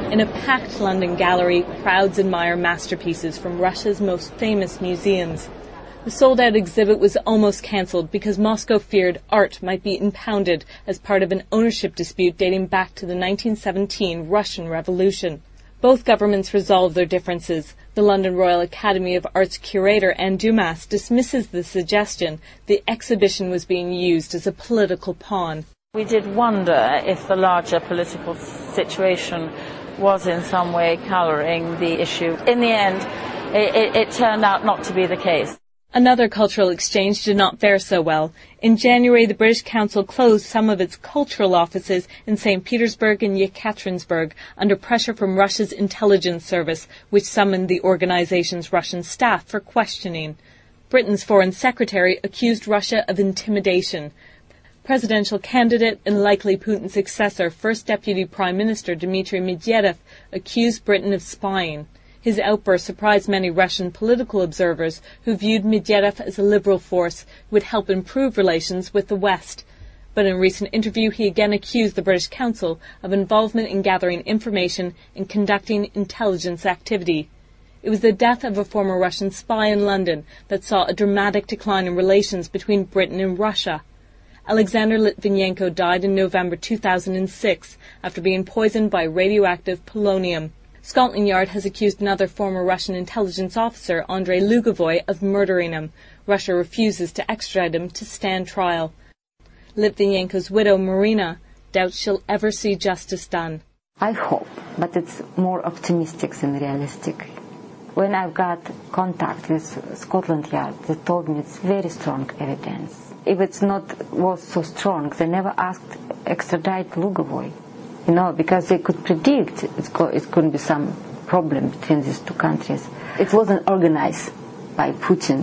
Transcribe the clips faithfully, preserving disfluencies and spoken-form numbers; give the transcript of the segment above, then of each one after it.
In a packed London gallery, crowds admire masterpieces from Russia's most famous museums. The sold-out exhibit was almost cancelled because Moscow feared art might be impounded as part of an ownership dispute dating back to the nineteen seventeen Russian Revolution. Both governments resolved their differences. The London Royal Academy of Arts curator Anne Dumas dismisses the suggestion the exhibition was being used as a political pawn. We did wonder if the larger political situation was in some way colouring the issue. In the end, it, it, it turned out not to be the case. Another cultural exchange did not fare so well. In January, the British Council closed some of its cultural offices in Saint Petersburg and Yekaterinburg under pressure from Russia's intelligence service, which summoned the organization's Russian staff for questioning. Britain's Foreign Secretary accused Russia of intimidation. Presidential candidate and likely Putin successor, First Deputy Prime Minister Dmitry Medvedev, accused Britain of spying. His outburst surprised many Russian political observers who viewed Medvedev as a liberal force who would help improve relations with the West. But in a recent interview, he again accused the British Council of involvement in gathering information and conducting intelligence activity. It was the death of a former Russian spy in London that saw a dramatic decline in relations between Britain and Russia. Alexander Litvinenko died in November two thousand six after being poisoned by radioactive polonium. Scotland Yard has accused another former Russian intelligence officer, Andrei Lugovoy, of murdering him. Russia refuses to extradite him to stand trial. Litvinenko's widow, Marina, doubts she'll ever see justice done. I hope, but it's more optimistic than realistic. When I got contact with Scotland Yard, they told me it's very strong evidence. If it's not was so strong, they never asked extradite Lugovoy. You know, because they could predict it's, go, it's going to be some problem between these two countries. It wasn't organized by Putin,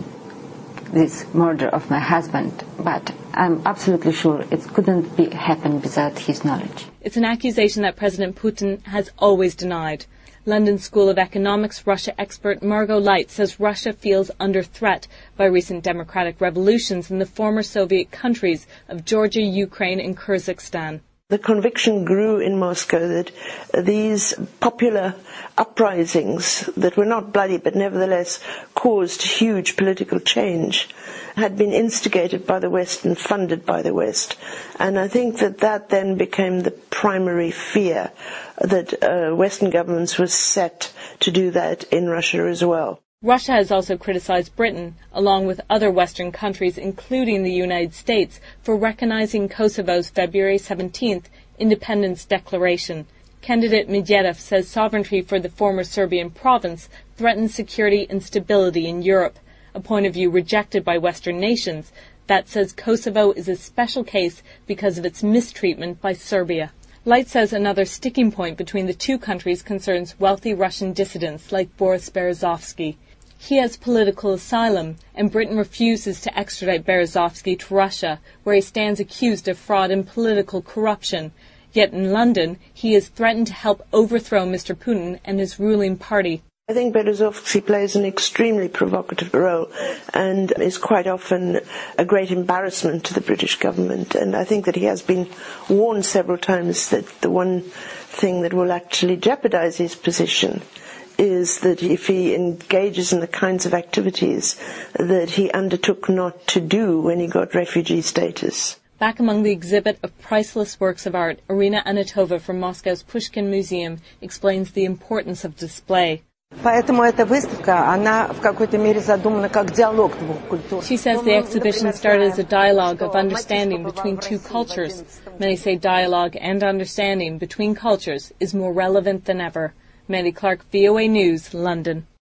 this murder of my husband, but I'm absolutely sure it couldn't be happen without his knowledge. It's an accusation that President Putin has always denied. London School of Economics Russia expert Margot Light says Russia feels under threat by recent democratic revolutions in the former Soviet countries of Georgia, Ukraine, and Kyrgyzstan. The conviction grew in Moscow that these popular uprisings that were not bloody but nevertheless caused huge political change had been instigated by the West and funded by the West. And I think that that then became the primary fear, that uh, Western governments were set to do that in Russia as well. Russia has also criticized Britain, along with other Western countries, including the United States, for recognizing Kosovo's February seventeenth independence declaration. Candidate Medvedev says sovereignty for the former Serbian province threatens security and stability in Europe, a point of view rejected by Western nations that says Kosovo is a special case because of its mistreatment by Serbia. Light says another sticking point between the two countries concerns wealthy Russian dissidents like Boris Berezovsky. He has political asylum, and Britain refuses to extradite Berezovsky to Russia, where he stands accused of fraud and political corruption. Yet in London, he has threatened to help overthrow Mister Putin and his ruling party. I think Berezovsky plays an extremely provocative role and is quite often a great embarrassment to the British government. And I think that he has been warned several times that the one thing that will actually jeopardize his position is that if he engages in the kinds of activities that he undertook not to do when he got refugee status. Back among the exhibit of priceless works of art, Irina Anatova from Moscow's Pushkin Museum explains the importance of display. She says the exhibition started as a dialogue of understanding between two cultures. Many say dialogue and understanding between cultures is more relevant than ever. Mandy Clark, V O A News, London.